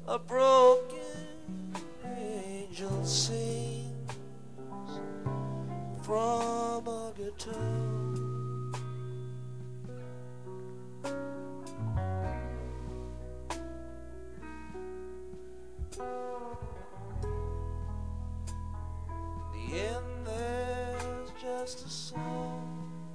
A broken angel sings from a guitar. In the end, there's just a song.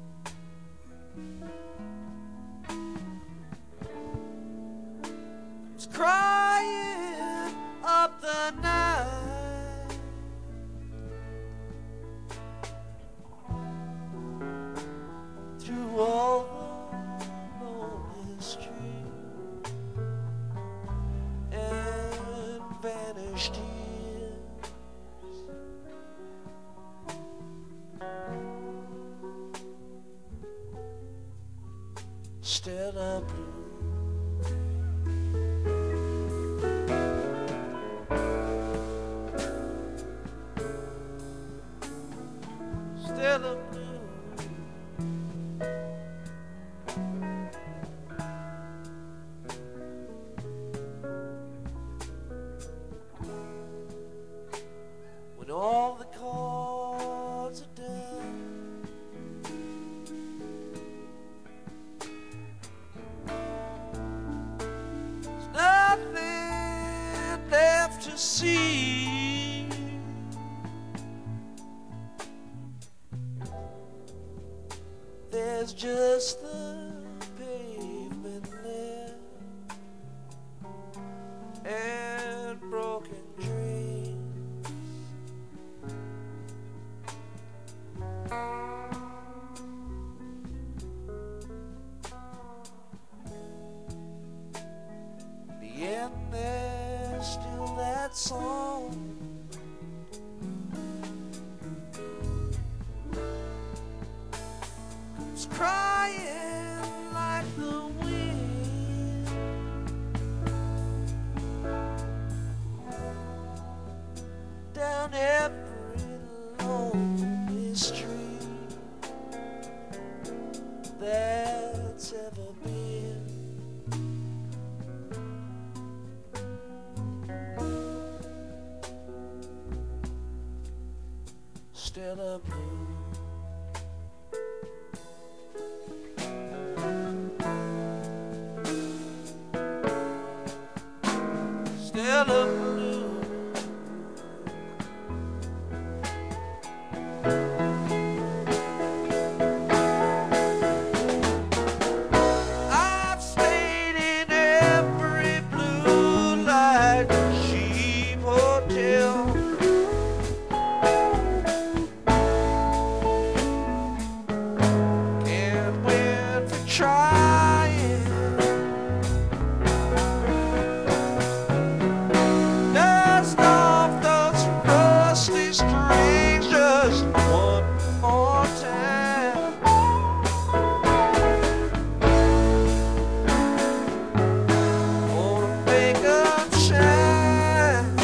Comes crying up the night, through all the lonely streets and vanished years. Stella Blue. Stella Blue. When all the cards are done, there's nothing left to see. There's just the pavement there and broken dreams. In the end, there's still that song. Comes crying like the wind, down every lonely street that's ever been. Stella Blue. Stella Blue. I've stayed in every blue light cheap hotel. Can't win for trying. Dust off those rusty strings just one more time. Wanna make 'em shine.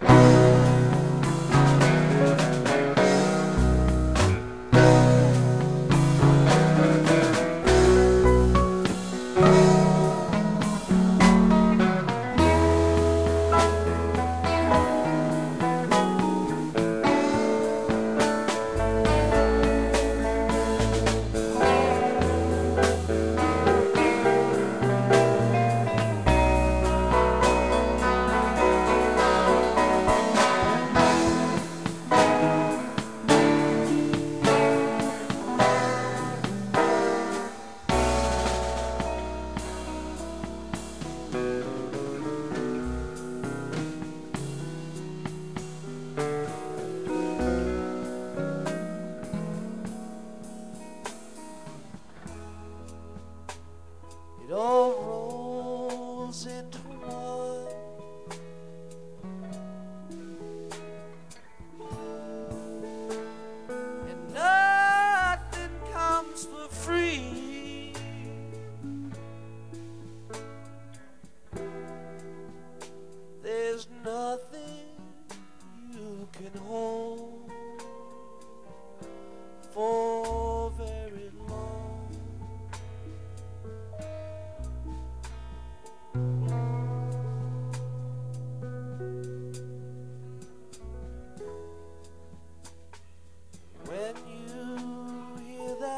It all rolls into one. And nothing comes for free. There's nothing you can hold for very long.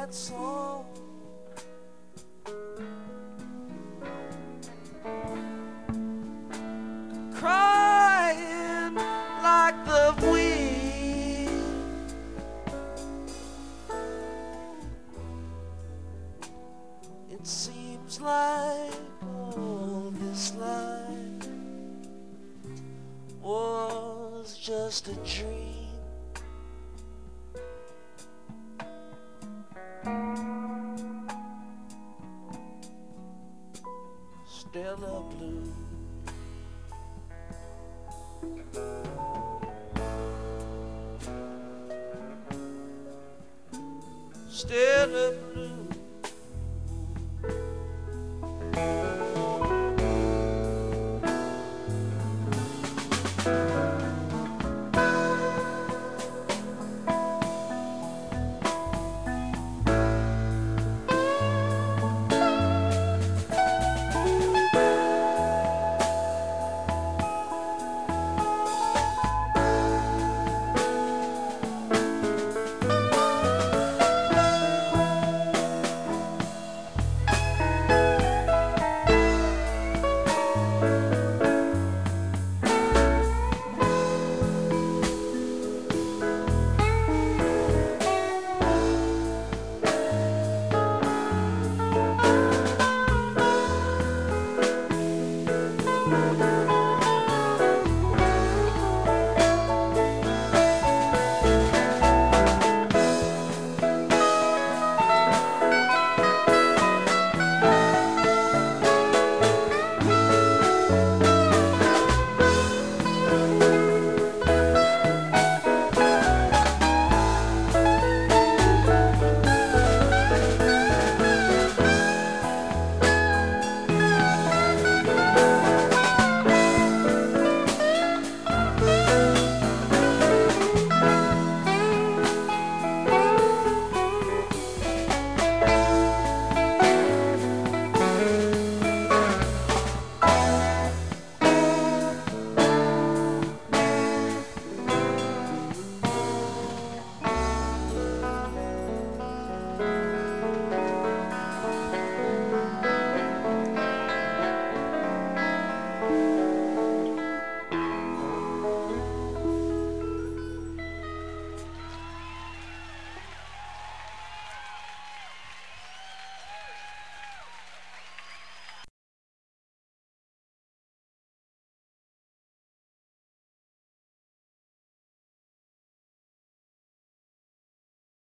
that song. Crying like the wind. It seems like all this life was just a dream. Stella Blue. Stella Blue.